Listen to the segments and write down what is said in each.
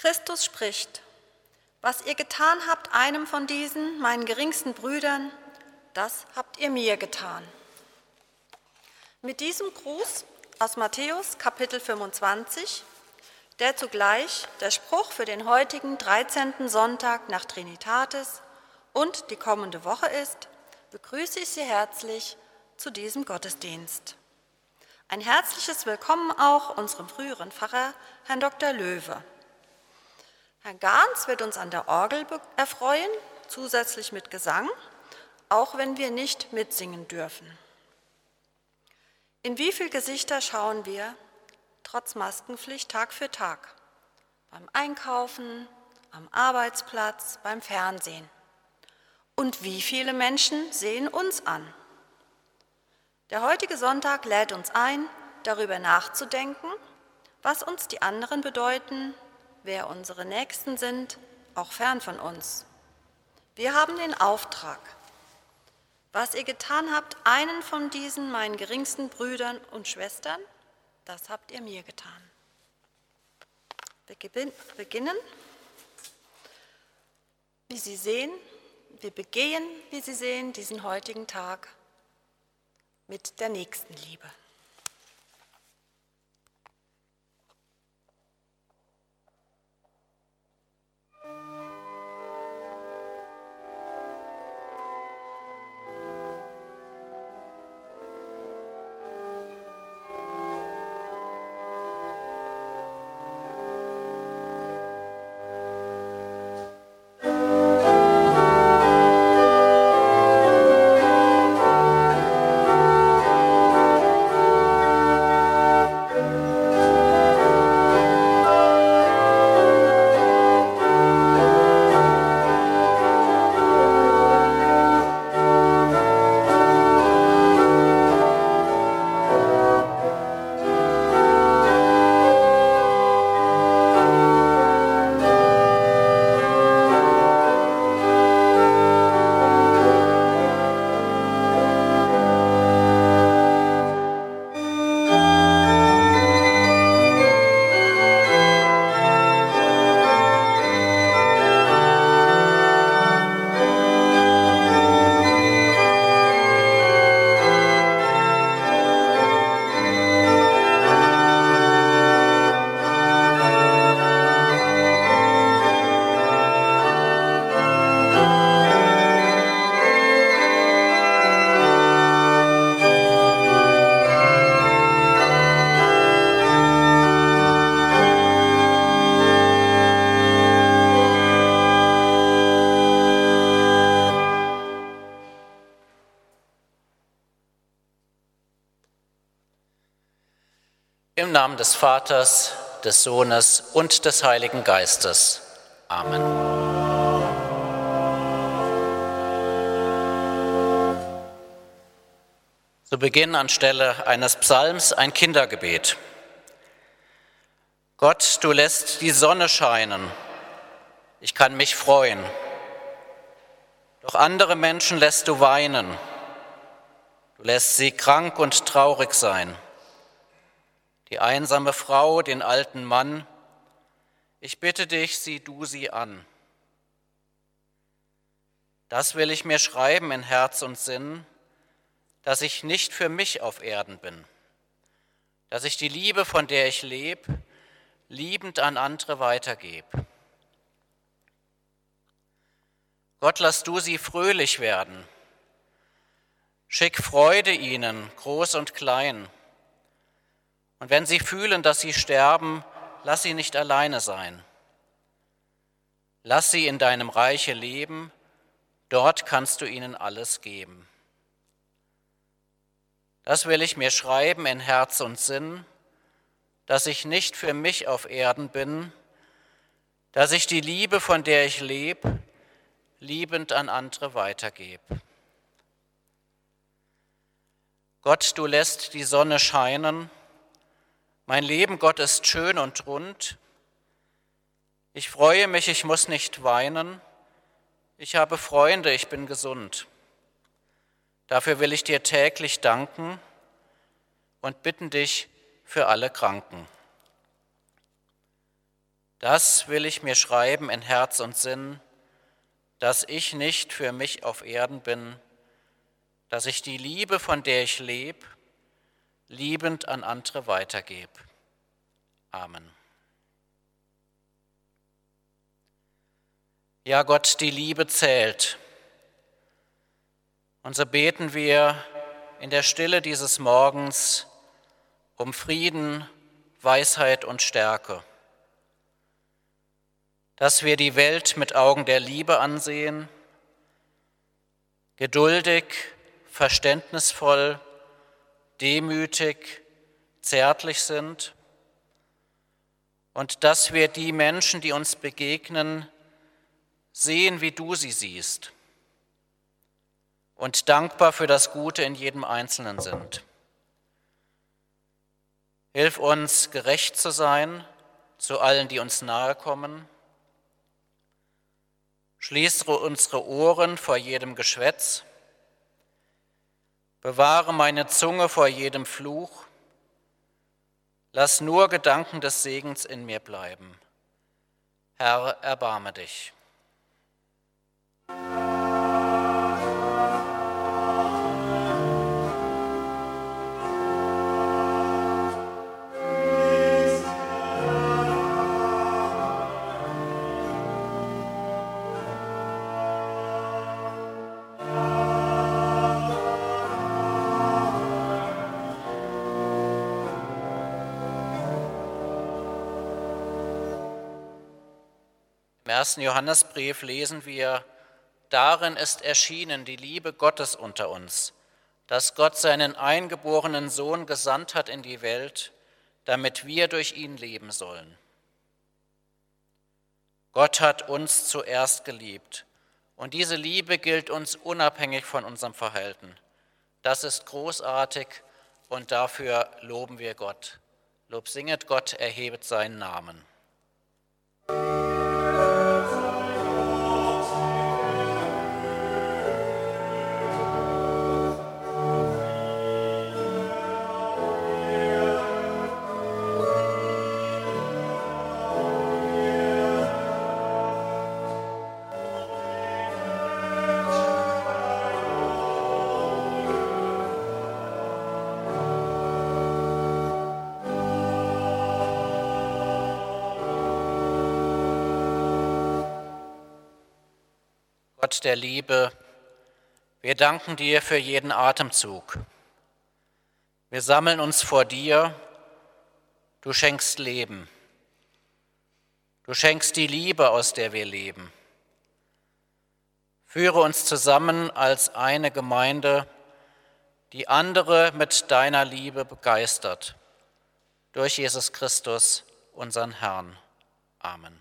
Christus spricht: Was ihr getan habt einem von diesen, meinen geringsten Brüdern, das habt ihr mir getan. Mit diesem Gruß aus Matthäus Kapitel 25, der zugleich der Spruch für den heutigen 13. Sonntag nach Trinitatis und die kommende Woche ist, begrüße ich Sie herzlich zu diesem Gottesdienst. Ein herzliches Willkommen auch unserem früheren Pfarrer, Herrn Dr. Löwe. Herr Garns wird uns an der Orgel erfreuen, zusätzlich mit Gesang, auch wenn wir nicht mitsingen dürfen. In wie viele Gesichter schauen wir, trotz Maskenpflicht, Tag für Tag? Beim Einkaufen, am Arbeitsplatz, beim Fernsehen. Und wie viele Menschen sehen uns an? Der heutige Sonntag lädt uns ein, darüber nachzudenken, was uns die anderen bedeuten, wer unsere Nächsten sind, auch fern von uns. Wir haben den Auftrag: Was ihr getan habt, einen von diesen, meinen geringsten Brüdern und Schwestern, das habt ihr mir getan. Wir beginnen, wie Sie sehen, wir begehen, wie Sie sehen, diesen heutigen Tag mit der Nächstenliebe. Im Namen des Vaters, des Sohnes und des Heiligen Geistes. Amen. Zu Beginn anstelle eines Psalms ein Kindergebet. Gott, du lässt die Sonne scheinen. Ich kann mich freuen. Doch andere Menschen lässt du weinen. Du lässt sie krank und traurig sein. Die einsame Frau, den alten Mann, ich bitte dich, sieh du sie an. Das will ich mir schreiben in Herz und Sinn, dass ich nicht für mich auf Erden bin, dass ich die Liebe, von der ich lebe, liebend an andere weitergebe. Gott, lass du sie fröhlich werden. Schick Freude ihnen, groß und klein. Und wenn sie fühlen, dass sie sterben, lass sie nicht alleine sein. Lass sie in deinem Reiche leben, dort kannst du ihnen alles geben. Das will ich mir schreiben in Herz und Sinn, dass ich nicht für mich auf Erden bin, dass ich die Liebe, von der ich lebe, liebend an andere weitergebe. Gott, du lässt die Sonne scheinen. Mein Leben, Gott, ist schön und rund. Ich freue mich, ich muss nicht weinen. Ich habe Freunde, ich bin gesund. Dafür will ich dir täglich danken und bitten dich für alle Kranken. Das will ich mir schreiben in Herz und Sinn, dass ich nicht für mich auf Erden bin, dass ich die Liebe, von der ich lebe, liebend an andere weitergebe. Amen. Ja, Gott, die Liebe zählt. Und so beten wir in der Stille dieses Morgens um Frieden, Weisheit und Stärke, dass wir die Welt mit Augen der Liebe ansehen, geduldig, verständnisvoll, demütig, zärtlich sind und dass wir die Menschen, die uns begegnen, sehen, wie du sie siehst und dankbar für das Gute in jedem Einzelnen sind. Hilf uns, gerecht zu sein zu allen, die uns nahe kommen. Schließ unsere Ohren vor jedem Geschwätz. Bewahre meine Zunge vor jedem Fluch. Lass nur Gedanken des Segens in mir bleiben. Herr, erbarme dich. Im 1. Johannesbrief lesen wir, darin ist erschienen die Liebe Gottes unter uns, dass Gott seinen eingeborenen Sohn gesandt hat in die Welt, damit wir durch ihn leben sollen. Gott hat uns zuerst geliebt und diese Liebe gilt uns unabhängig von unserem Verhalten. Das ist großartig und dafür loben wir Gott. Lob singet Gott, erhebet seinen Namen. Gott der Liebe, wir danken dir für jeden Atemzug. Wir sammeln uns vor dir, du schenkst Leben. Du schenkst die Liebe, aus der wir leben. Führe uns zusammen als eine Gemeinde, die andere mit deiner Liebe begeistert. Durch Jesus Christus, unseren Herrn. Amen.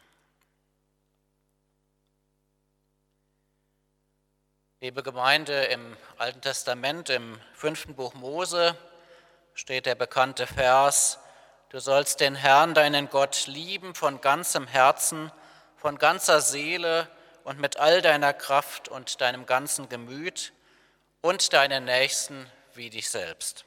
Liebe Gemeinde, im Alten Testament, im 5. Buch Mose, steht der bekannte Vers: Du sollst den Herrn, deinen Gott, lieben von ganzem Herzen, von ganzer Seele und mit all deiner Kraft und deinem ganzen Gemüt und deinen Nächsten wie dich selbst.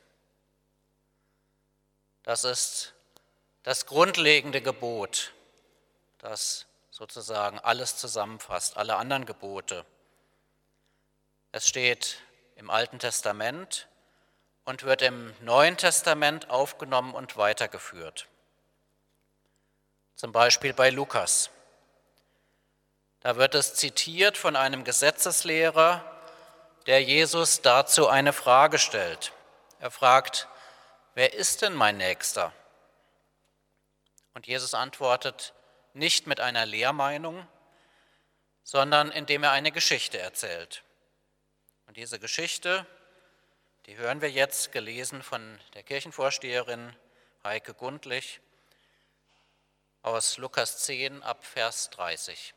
Das ist das grundlegende Gebot, das sozusagen alles zusammenfasst, alle anderen Gebote. Es steht im Alten Testament und wird im Neuen Testament aufgenommen und weitergeführt. Zum Beispiel bei Lukas. Da wird es zitiert von einem Gesetzeslehrer, der Jesus dazu eine Frage stellt. Er fragt, wer ist denn mein Nächster? Und Jesus antwortet nicht mit einer Lehrmeinung, sondern indem er eine Geschichte erzählt. Und diese Geschichte, die hören wir jetzt, gelesen von der Kirchenvorsteherin Heike Gundlich aus Lukas 10 ab Vers 30.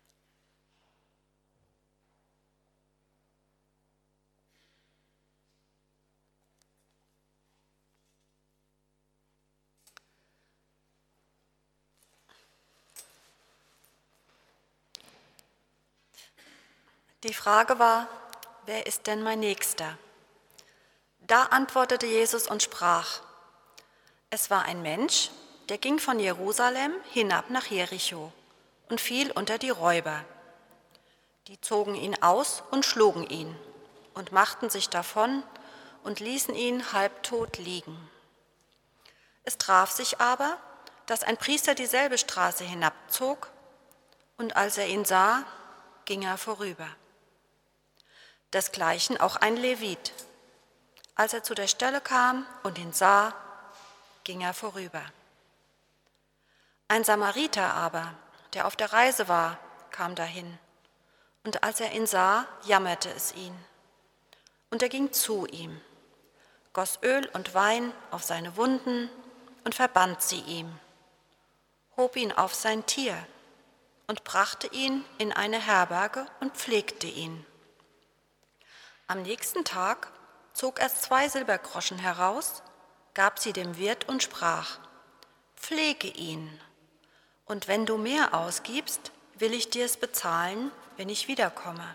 Die Frage war, wer ist denn mein Nächster? Da antwortete Jesus und sprach, es war ein Mensch, der ging von Jerusalem hinab nach Jericho und fiel unter die Räuber. Die zogen ihn aus und schlugen ihn und machten sich davon und ließen ihn halbtot liegen. Es traf sich aber, dass ein Priester dieselbe Straße hinabzog, und als er ihn sah, ging er vorüber. Desgleichen auch ein Levit. Als er zu der Stelle kam und ihn sah, ging er vorüber. Ein Samariter aber, der auf der Reise war, kam dahin, und als er ihn sah, jammerte es ihn. Und er ging zu ihm, goss Öl und Wein auf seine Wunden und verband sie ihm, hob ihn auf sein Tier und brachte ihn in eine Herberge und pflegte ihn. Am nächsten Tag zog er 2 Silbergroschen heraus, gab sie dem Wirt und sprach: Pflege ihn, und wenn du mehr ausgibst, will ich dir es bezahlen, wenn ich wiederkomme.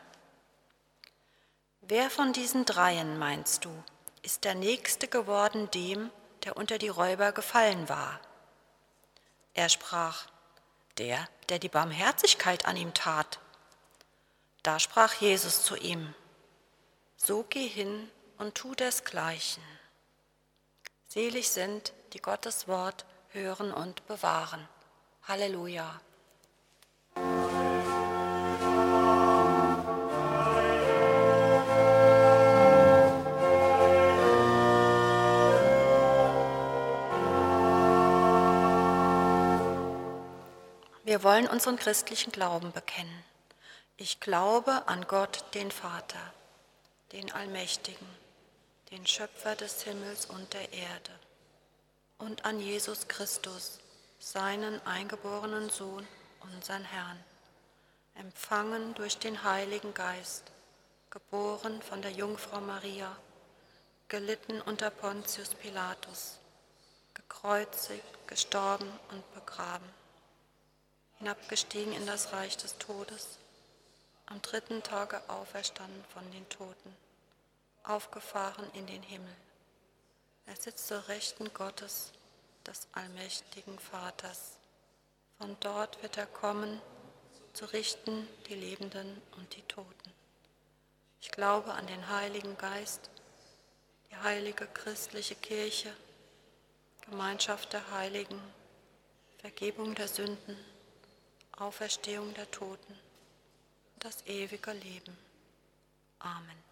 Wer von diesen dreien, meinst du, ist der Nächste geworden dem, der unter die Räuber gefallen war? Er sprach: Der die Barmherzigkeit an ihm tat. Da sprach Jesus zu ihm: So geh hin und tu desgleichen. Selig sind, die Gottes Wort hören und bewahren. Halleluja. Wir wollen unseren christlichen Glauben bekennen. Ich glaube an Gott, den Vater, den Allmächtigen, den Schöpfer des Himmels und der Erde, und an Jesus Christus, seinen eingeborenen Sohn, unseren Herrn, empfangen durch den Heiligen Geist, geboren von der Jungfrau Maria, gelitten unter Pontius Pilatus, gekreuzigt, gestorben und begraben, hinabgestiegen in das Reich des Todes, am 3. Tage auferstanden von den Toten, aufgefahren in den Himmel. Er sitzt zur Rechten Gottes, des allmächtigen Vaters. Von dort wird er kommen, zu richten die Lebenden und die Toten. Ich glaube an den Heiligen Geist, die heilige christliche Kirche, Gemeinschaft der Heiligen, Vergebung der Sünden, Auferstehung der Toten und das ewige Leben. Amen.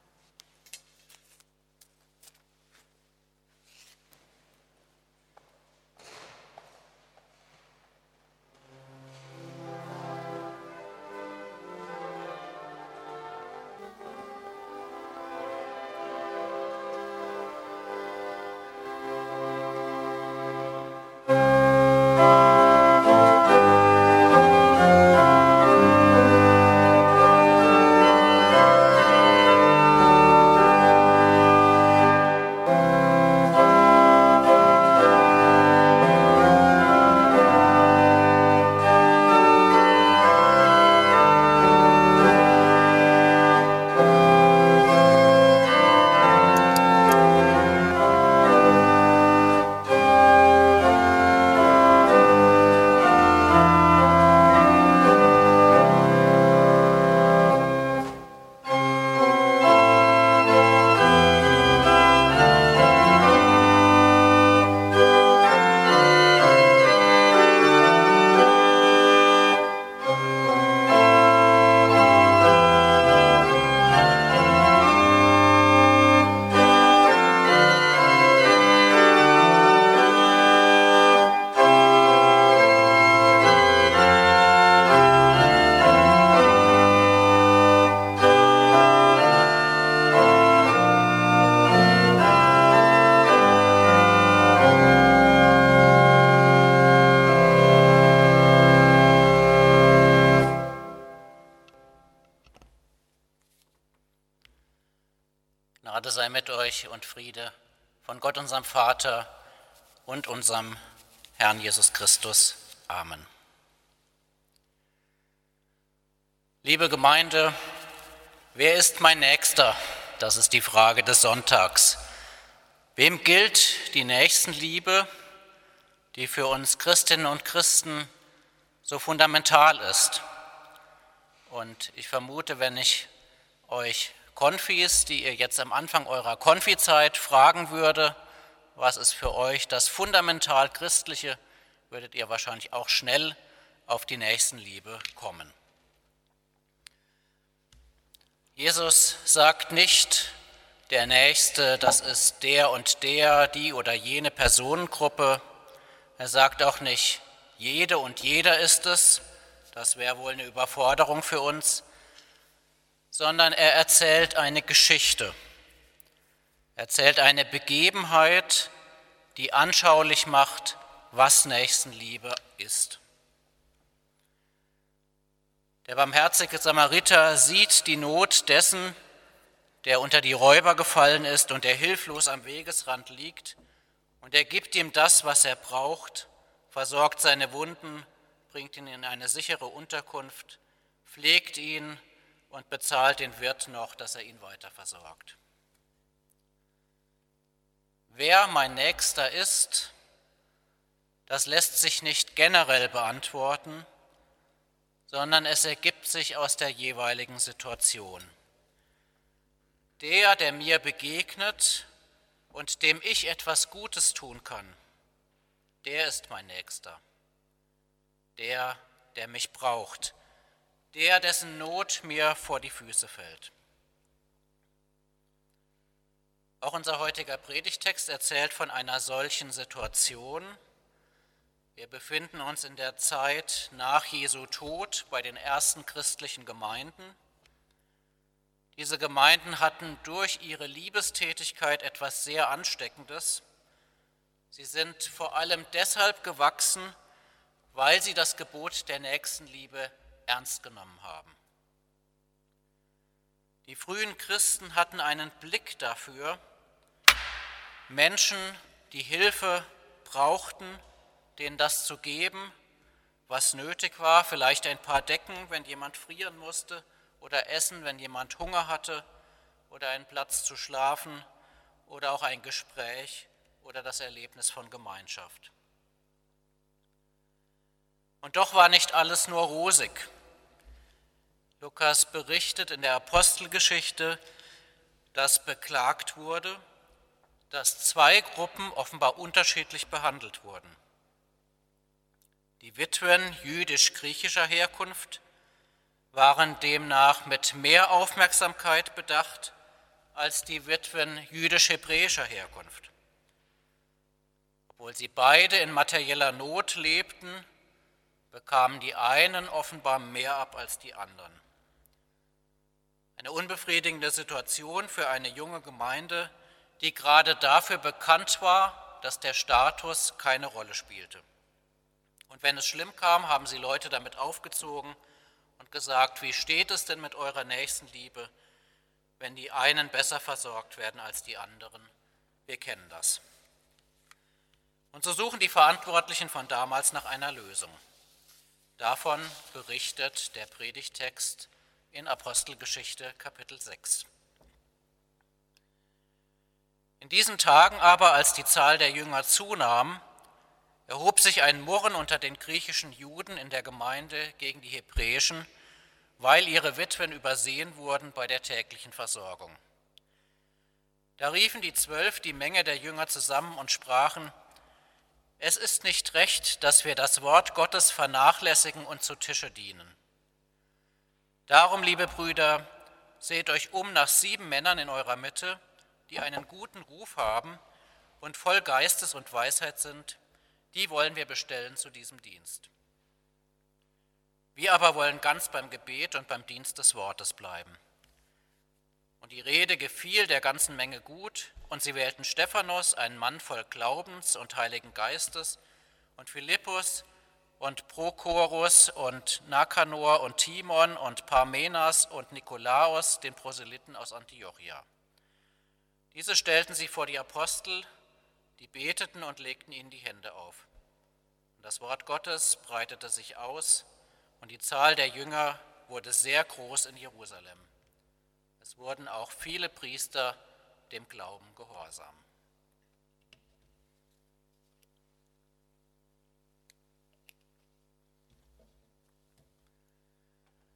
Gnade sei mit euch und Friede von Gott, unserem Vater und unserem Herrn Jesus Christus. Amen. Liebe Gemeinde, wer ist mein Nächster? Das ist die Frage des Sonntags. Wem gilt die Nächstenliebe? die für uns Christinnen und Christen so fundamental ist. Und ich vermute, wenn ich euch Konfis, die ihr jetzt am Anfang eurer Konfizeit fragen würde, was ist für euch das fundamental Christliche, würdet ihr wahrscheinlich auch schnell auf die Nächstenliebe kommen. Jesus sagt nicht, der Nächste, das ist der und der, die oder jene Personengruppe. Er sagt auch nicht, jede und jeder ist es, das wäre wohl eine Überforderung für uns, sondern er erzählt eine Geschichte. Er erzählt eine Begebenheit, die anschaulich macht, was Nächstenliebe ist. Der barmherzige Samariter sieht die Not dessen, der unter die Räuber gefallen ist und der hilflos am Wegesrand liegt, und er gibt ihm das, was er braucht, versorgt seine Wunden, bringt ihn in eine sichere Unterkunft, pflegt ihn und bezahlt den Wirt noch, dass er ihn weiter versorgt. Wer mein Nächster ist, das lässt sich nicht generell beantworten, sondern es ergibt sich aus der jeweiligen Situation. Der mir begegnet und dem ich etwas Gutes tun kann, der ist mein Nächster. Der mich braucht, dessen Not mir vor die Füße fällt. Auch unser heutiger Predigtext erzählt von einer solchen Situation. Wir befinden uns in der Zeit nach Jesu Tod bei den ersten christlichen Gemeinden. Diese Gemeinden hatten durch ihre Liebestätigkeit etwas sehr Ansteckendes. Sie sind vor allem deshalb gewachsen, weil sie das Gebot der Nächstenliebe ernst genommen haben. Die frühen Christen hatten einen Blick dafür, Menschen, die Hilfe brauchten, denen das zu geben, was nötig war, vielleicht ein paar Decken, wenn jemand frieren musste, oder Essen, wenn jemand Hunger hatte, oder einen Platz zu schlafen, oder auch ein Gespräch oder das Erlebnis von Gemeinschaft. Und doch war nicht alles nur rosig. Lukas berichtet in der Apostelgeschichte, dass beklagt wurde, dass zwei Gruppen offenbar unterschiedlich behandelt wurden. Die Witwen jüdisch-griechischer Herkunft waren demnach mit mehr Aufmerksamkeit bedacht als die Witwen jüdisch-hebräischer Herkunft. Obwohl sie beide in materieller Not lebten, bekamen die einen offenbar mehr ab als die anderen. Eine unbefriedigende Situation für eine junge Gemeinde, die gerade dafür bekannt war, dass der Status keine Rolle spielte. Und wenn es schlimm kam, haben sie Leute damit aufgezogen und gesagt, wie steht es denn mit eurer Nächstenliebe, wenn die einen besser versorgt werden als die anderen? Wir kennen das. Und so suchen die Verantwortlichen von damals nach einer Lösung. Davon berichtet der Predigtext in Apostelgeschichte Kapitel 6. In diesen Tagen aber, als die Zahl der Jünger zunahm, erhob sich ein Murren unter den griechischen Juden in der Gemeinde gegen die hebräischen, weil ihre Witwen übersehen wurden bei der täglichen Versorgung. Da riefen die 12 die Menge der Jünger zusammen und sprachen: Es ist nicht recht, dass wir das Wort Gottes vernachlässigen und zu Tische dienen. Darum, liebe Brüder, seht euch um nach 7 Männern in eurer Mitte, die einen guten Ruf haben und voll Geistes und Weisheit sind, die wollen wir bestellen zu diesem Dienst. Wir aber wollen ganz beim Gebet und beim Dienst des Wortes bleiben. Und die Rede gefiel der ganzen Menge gut, und sie wählten Stephanus, einen Mann voll Glaubens und Heiligen Geistes, und Philippus und Prochorus und Nikanor und Timon und Parmenas und Nikolaos, den Proselyten aus Antiochia. Diese stellten sie vor die Apostel, die beteten und legten ihnen die Hände auf. Und das Wort Gottes breitete sich aus, und die Zahl der Jünger wurde sehr groß in Jerusalem. Es wurden auch viele Priester dem Glauben gehorsam.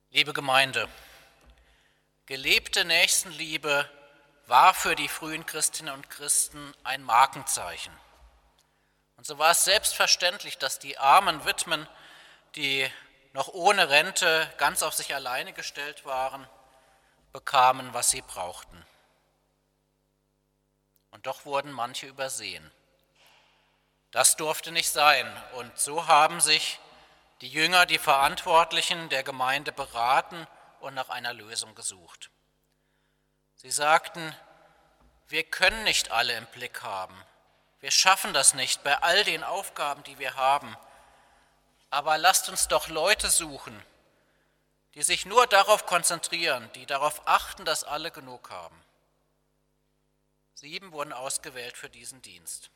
Liebe Gemeinde, gelebte Nächstenliebe war für die frühen Christinnen und Christen ein Markenzeichen. Und so war es selbstverständlich, dass die armen Witwen, die noch ohne Rente ganz auf sich alleine gestellt waren, bekamen, was sie brauchten. Und doch wurden manche übersehen. Das durfte nicht sein. Und so haben sich die Jünger, die Verantwortlichen der Gemeinde beraten und nach einer Lösung gesucht. Sie sagten, wir können nicht alle im Blick haben. Wir schaffen das nicht bei all den Aufgaben, die wir haben. Aber lasst uns doch Leute suchen, die sich nur darauf konzentrieren, die darauf achten, dass alle genug haben. 7 wurden ausgewählt für diesen Dienst.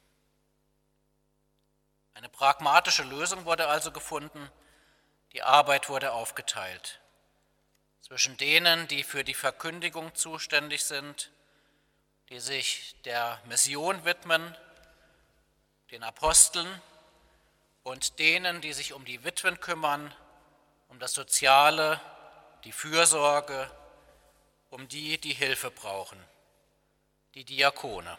Eine pragmatische Lösung wurde also gefunden, die Arbeit wurde aufgeteilt zwischen denen, die für die Verkündigung zuständig sind, die sich der Mission widmen, den Aposteln, und denen, die sich um die Witwen kümmern, um das Soziale, die Fürsorge, um die, die Hilfe brauchen, die Diakone.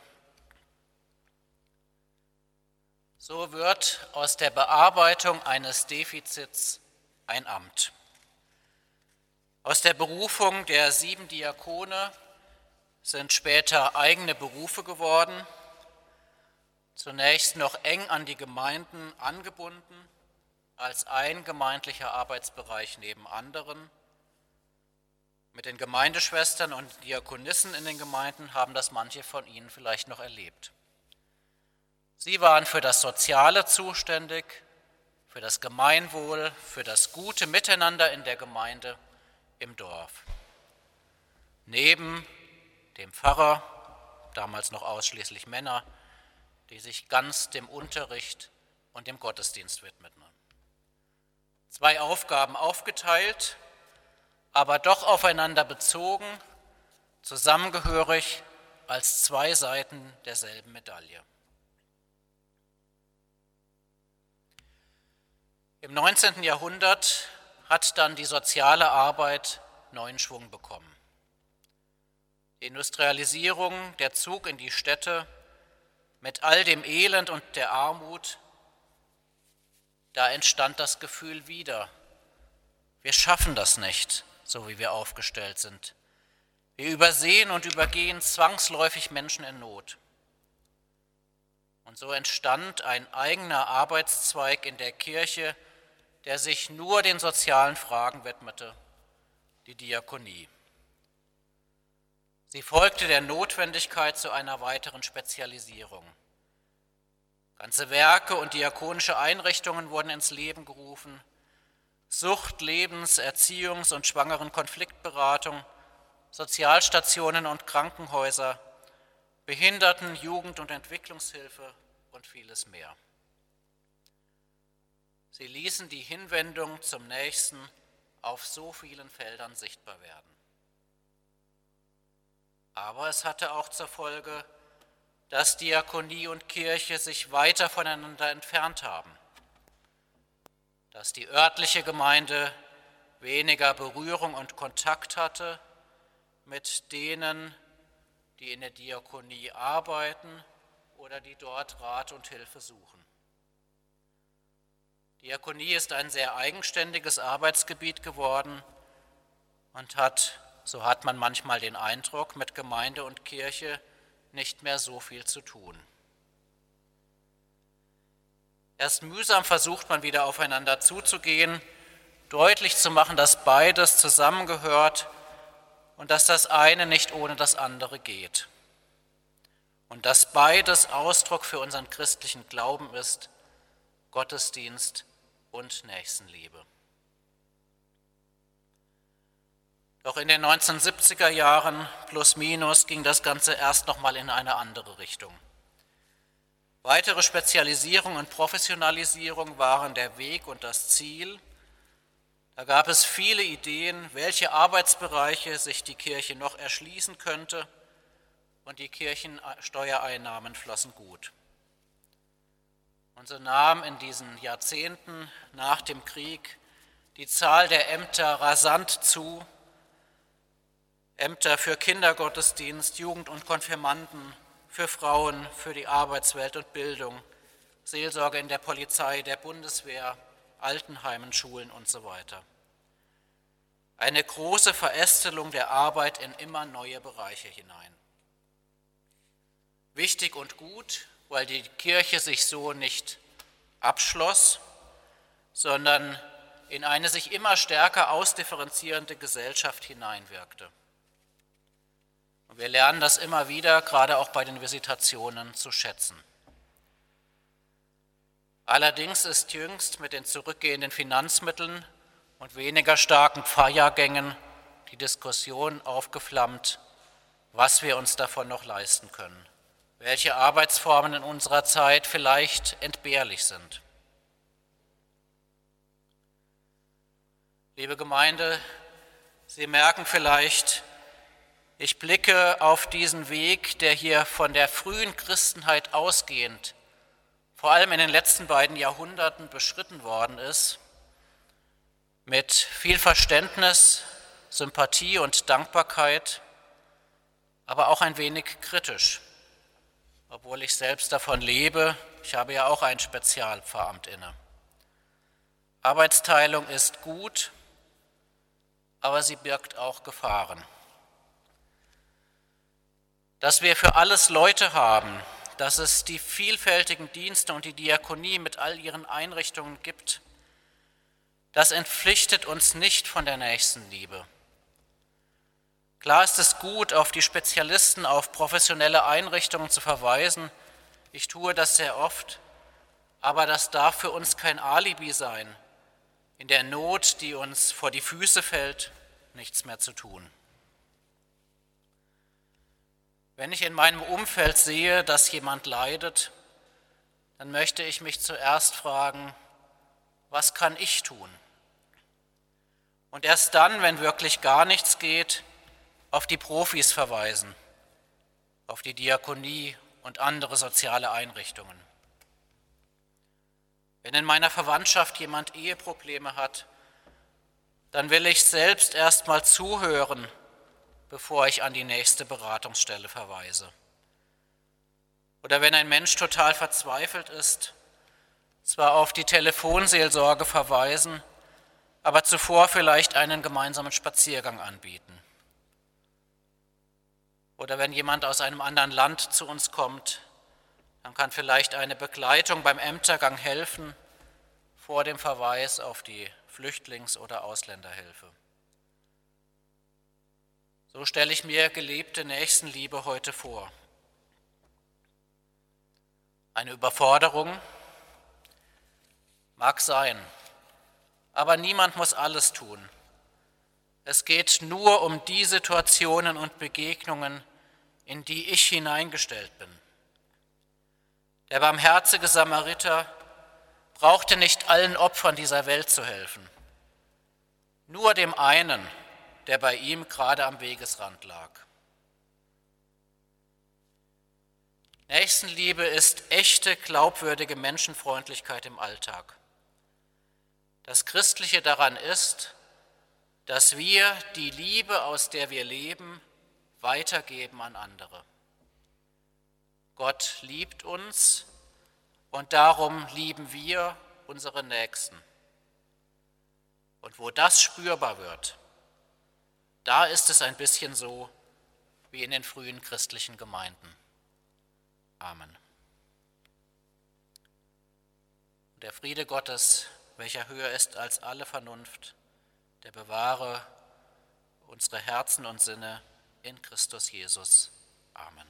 So wird aus der Bearbeitung eines Defizits ein Amt. Aus der Berufung der 7 Diakone sind später eigene Berufe geworden, zunächst noch eng an die Gemeinden angebunden, als ein gemeindlicher Arbeitsbereich neben anderen. Mit den Gemeindeschwestern und Diakonissen in den Gemeinden haben das manche von Ihnen vielleicht noch erlebt. Sie waren für das Soziale zuständig, für das Gemeinwohl, für das gute Miteinander in der Gemeinde, im Dorf. Neben dem Pfarrer, damals noch ausschließlich Männer, die sich ganz dem Unterricht und dem Gottesdienst widmeten. 2 Aufgaben aufgeteilt, aber doch aufeinander bezogen, zusammengehörig als 2 Seiten derselben Medaille. Im 19. Jahrhundert hat dann die soziale Arbeit neuen Schwung bekommen. Die Industrialisierung, der Zug in die Städte mit all dem Elend und der Armut, da entstand das Gefühl wieder, wir schaffen das nicht, so wie wir aufgestellt sind. Wir übersehen und übergehen zwangsläufig Menschen in Not. Und so entstand ein eigener Arbeitszweig in der Kirche, der sich nur den sozialen Fragen widmete, die Diakonie. Sie folgte der Notwendigkeit zu einer weiteren Spezialisierung. Ganze Werke und diakonische Einrichtungen wurden ins Leben gerufen, Sucht-, Lebens-, Erziehungs- und Schwangeren-Konfliktberatung, Sozialstationen und Krankenhäuser, Behinderten-, Jugend- und Entwicklungshilfe und vieles mehr. Sie ließen die Hinwendung zum Nächsten auf so vielen Feldern sichtbar werden. Aber es hatte auch zur Folge, dass Diakonie und Kirche sich weiter voneinander entfernt haben, dass die örtliche Gemeinde weniger Berührung und Kontakt hatte mit denen, die in der Diakonie arbeiten oder die dort Rat und Hilfe suchen. Diakonie ist ein sehr eigenständiges Arbeitsgebiet geworden und hat, so hat man manchmal den Eindruck, mit Gemeinde und Kirche nicht mehr so viel zu tun. Erst mühsam versucht man wieder aufeinander zuzugehen, deutlich zu machen, dass beides zusammengehört und dass das eine nicht ohne das andere geht. Und dass beides Ausdruck für unseren christlichen Glauben ist, Gottesdienst und Nächstenliebe. Doch in den 1970er Jahren plus minus ging das Ganze erst nochmal in eine andere Richtung. Weitere Spezialisierung und Professionalisierung waren der Weg und das Ziel. Da gab es viele Ideen, welche Arbeitsbereiche sich die Kirche noch erschließen könnte, und die Kirchensteuereinnahmen flossen gut. Und so nahm in diesen Jahrzehnten nach dem Krieg die Zahl der Ämter rasant zu. Ämter für Kindergottesdienst, Jugend und Konfirmanden, für Frauen, für die Arbeitswelt und Bildung, Seelsorge in der Polizei, der Bundeswehr, Altenheimen, Schulen und so weiter. Eine große Verästelung der Arbeit in immer neue Bereiche hinein. Wichtig und gut, weil die Kirche sich so nicht abschloss, sondern in eine sich immer stärker ausdifferenzierende Gesellschaft hineinwirkte. Und wir lernen das immer wieder, gerade auch bei den Visitationen, zu schätzen. Allerdings ist jüngst mit den zurückgehenden Finanzmitteln und weniger starken Pfarrjahrgängen die Diskussion aufgeflammt, was wir uns davon noch leisten können, welche Arbeitsformen in unserer Zeit vielleicht entbehrlich sind. Liebe Gemeinde, Sie merken vielleicht, ich blicke auf diesen Weg, der hier von der frühen Christenheit ausgehend, vor allem in den letzten beiden Jahrhunderten beschritten worden ist, mit viel Verständnis, Sympathie und Dankbarkeit, aber auch ein wenig kritisch, obwohl ich selbst davon lebe. Ich habe ja auch ein Spezialpfarramt inne. Arbeitsteilung ist gut, aber sie birgt auch Gefahren. Dass wir für alles Leute haben, dass es die vielfältigen Dienste und die Diakonie mit all ihren Einrichtungen gibt, das entpflichtet uns nicht von der Nächstenliebe. Klar ist es gut, auf die Spezialisten, auf professionelle Einrichtungen zu verweisen. Ich tue das sehr oft, aber das darf für uns kein Alibi sein, in der Not, die uns vor die Füße fällt, nichts mehr zu tun. Wenn ich in meinem Umfeld sehe, dass jemand leidet, dann möchte ich mich zuerst fragen, was kann ich tun? Und erst dann, wenn wirklich gar nichts geht, auf die Profis verweisen, auf die Diakonie und andere soziale Einrichtungen. Wenn in meiner Verwandtschaft jemand Eheprobleme hat, dann will ich selbst erst mal zuhören, bevor ich an die nächste Beratungsstelle verweise. Oder wenn ein Mensch total verzweifelt ist, zwar auf die Telefonseelsorge verweisen, aber zuvor vielleicht einen gemeinsamen Spaziergang anbieten. Oder wenn jemand aus einem anderen Land zu uns kommt, dann kann vielleicht eine Begleitung beim Ämtergang helfen, vor dem Verweis auf die Flüchtlings- oder Ausländerhilfe. So stelle ich mir gelebte Nächstenliebe heute vor. Eine Überforderung mag sein, aber niemand muss alles tun. Es geht nur um die Situationen und Begegnungen, in die ich hineingestellt bin. Der barmherzige Samariter brauchte nicht allen Opfern dieser Welt zu helfen, nur dem einen, der bei ihm gerade am Wegesrand lag. Nächstenliebe ist echte, glaubwürdige Menschenfreundlichkeit im Alltag. Das Christliche daran ist, dass wir die Liebe, aus der wir leben, weitergeben an andere. Gott liebt uns und darum lieben wir unsere Nächsten. Und wo das spürbar wird, da ist es ein bisschen so wie in den frühen christlichen Gemeinden. Amen. Und der Friede Gottes, welcher höher ist als alle Vernunft, der bewahre unsere Herzen und Sinne in Christus Jesus. Amen.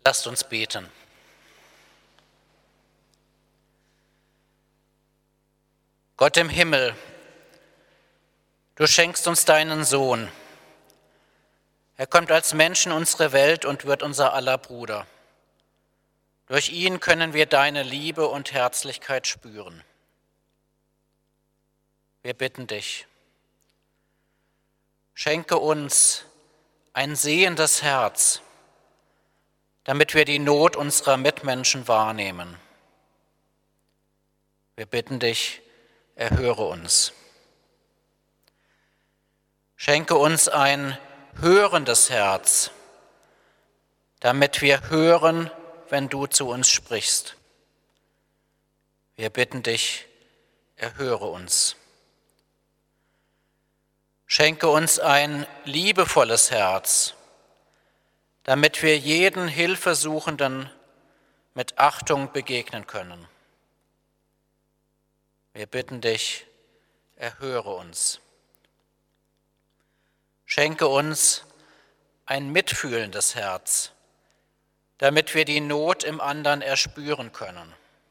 Lasst uns beten. Gott im Himmel, du schenkst uns deinen Sohn. Er kommt als Mensch in unsere Welt und wird unser aller Bruder. Durch ihn können wir deine Liebe und Herzlichkeit spüren. Wir bitten dich, schenke uns ein sehendes Herz, damit wir die Not unserer Mitmenschen wahrnehmen. Wir bitten dich, erhöre uns. Schenke uns ein hörendes Herz, damit wir hören, wenn du zu uns sprichst. Wir bitten dich, erhöre uns. Schenke uns ein liebevolles Herz, damit wir jeden Hilfesuchenden mit Achtung begegnen können. Wir bitten dich, erhöre uns. Schenke uns ein mitfühlendes Herz, damit wir die Not im anderen erspüren können.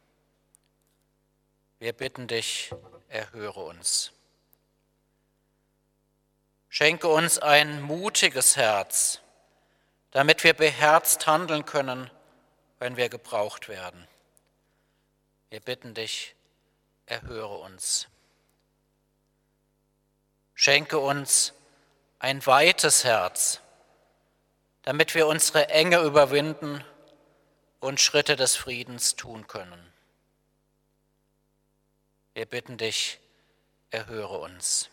Wir bitten dich, erhöre uns. Schenke uns ein mutiges Herz, damit wir beherzt handeln können, wenn wir gebraucht werden. Wir bitten dich, erhöre uns. Schenke uns ein weites Herz, damit wir unsere Enge überwinden und Schritte des Friedens tun können. Wir bitten dich, erhöre uns.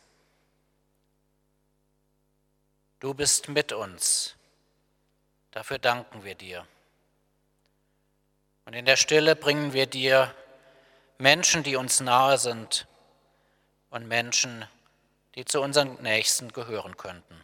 Du bist mit uns, dafür danken wir dir. Und in der Stille bringen wir dir Menschen, die uns nahe sind und Menschen, die zu unseren Nächsten gehören könnten.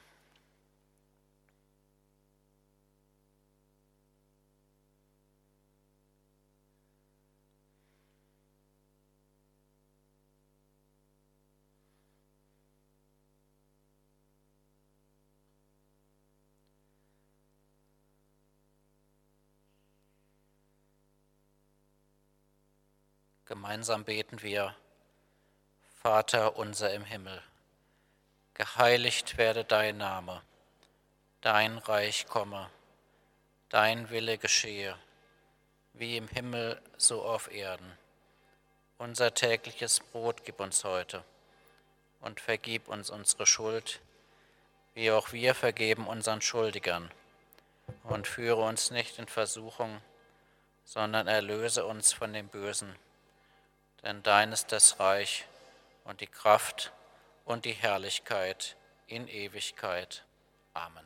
Gemeinsam beten wir: Vater unser im Himmel, geheiligt werde dein Name, dein Reich komme, dein Wille geschehe, wie im Himmel so auf Erden. Unser tägliches Brot gib uns heute und vergib uns unsere Schuld, wie auch wir vergeben unseren Schuldigern. Und führe uns nicht in Versuchung, sondern erlöse uns von dem Bösen. Denn dein ist das Reich und die Kraft und die Herrlichkeit in Ewigkeit. Amen.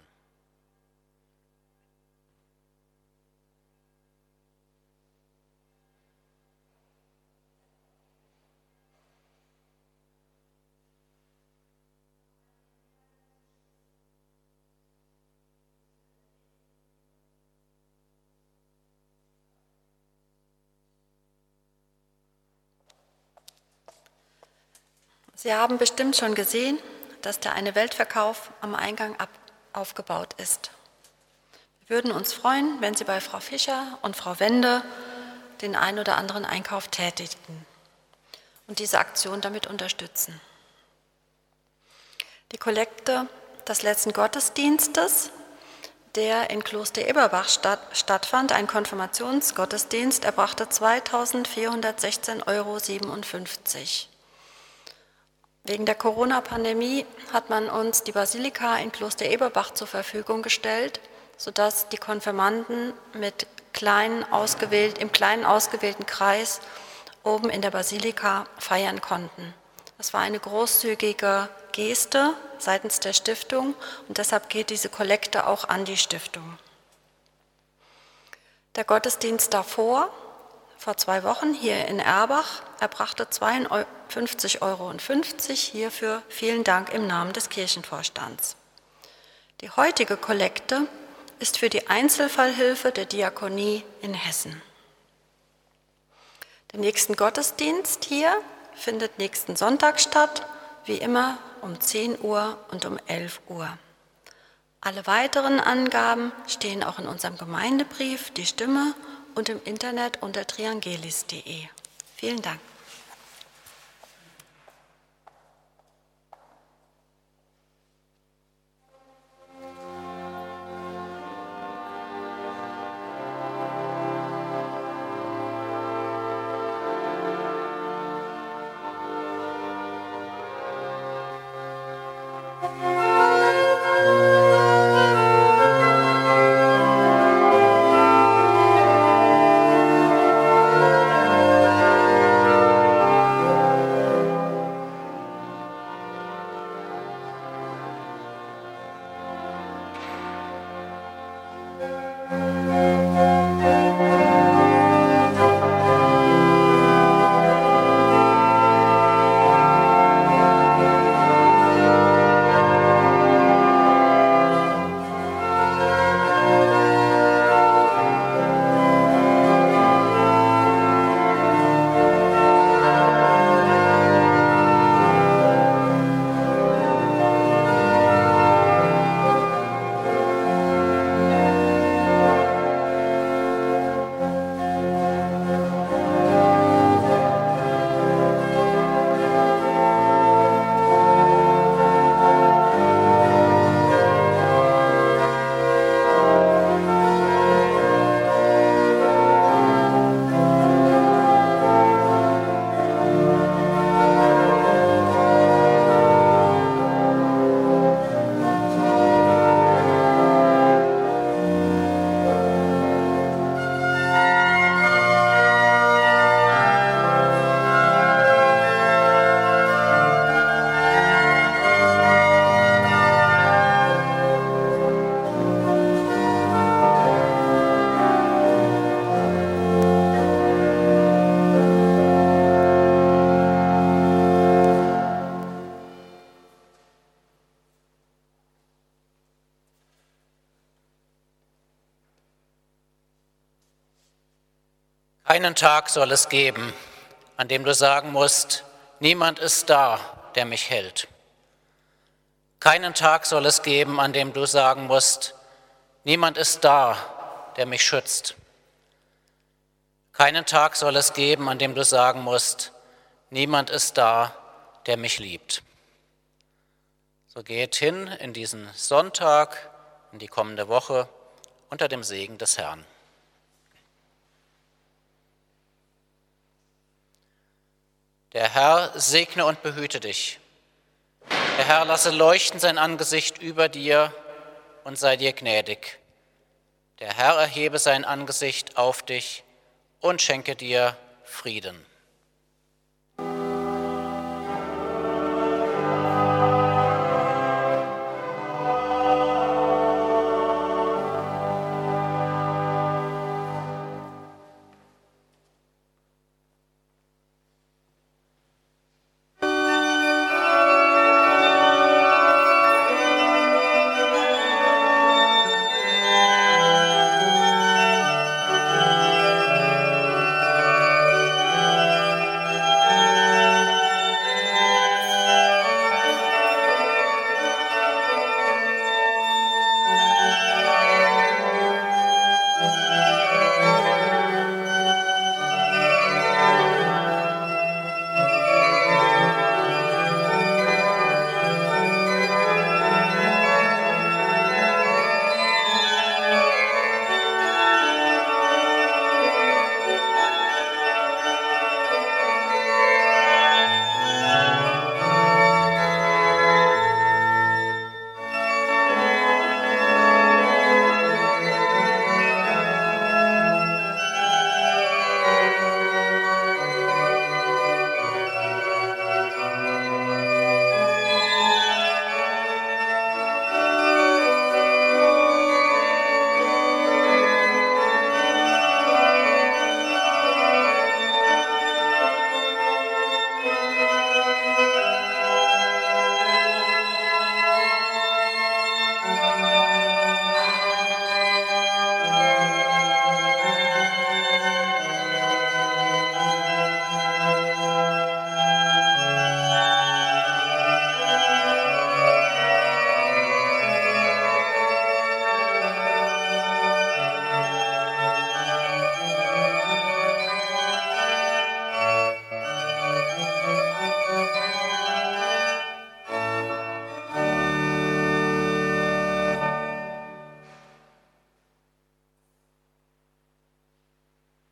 Sie haben bestimmt schon gesehen, dass der eine Weltverkauf am Eingang aufgebaut ist. Wir würden uns freuen, wenn Sie bei Frau Fischer und Frau Wende den ein oder anderen Einkauf tätigten und diese Aktion damit unterstützen. Die Kollekte des letzten Gottesdienstes, der in Kloster Eberbach stattfand, ein Konfirmationsgottesdienst, erbrachte 2.416,57 €. Wegen der Corona-Pandemie hat man uns die Basilika in Kloster Eberbach zur Verfügung gestellt, sodass die Konfirmanden im kleinen ausgewählten Kreis oben in der Basilika feiern konnten. Das war eine großzügige Geste seitens der Stiftung und deshalb geht diese Kollekte auch an die Stiftung. Der Gottesdienst davor, vor 2 Wochen hier in Erbach, erbrachte 52,50 €. Hierfür vielen Dank im Namen des Kirchenvorstands. Die heutige Kollekte ist für die Einzelfallhilfe der Diakonie in Hessen. Der nächste Gottesdienst hier findet nächsten Sonntag statt, wie immer um 10 Uhr und um 11 Uhr. Alle weiteren Angaben stehen auch in unserem Gemeindebrief, die Stimme und im Internet unter triangelis.de. Vielen Dank. Einen Tag soll es geben, an dem du sagen musst, niemand ist da, der mich hält. Keinen Tag soll es geben, an dem du sagen musst, niemand ist da, der mich schützt. Keinen Tag soll es geben, an dem du sagen musst, niemand ist da, der mich liebt. So geht hin in diesen Sonntag, in die kommende Woche, unter dem Segen des Herrn. Der Herr segne und behüte dich. Der Herr lasse leuchten sein Angesicht über dir und sei dir gnädig. Der Herr erhebe sein Angesicht auf dich und schenke dir Frieden.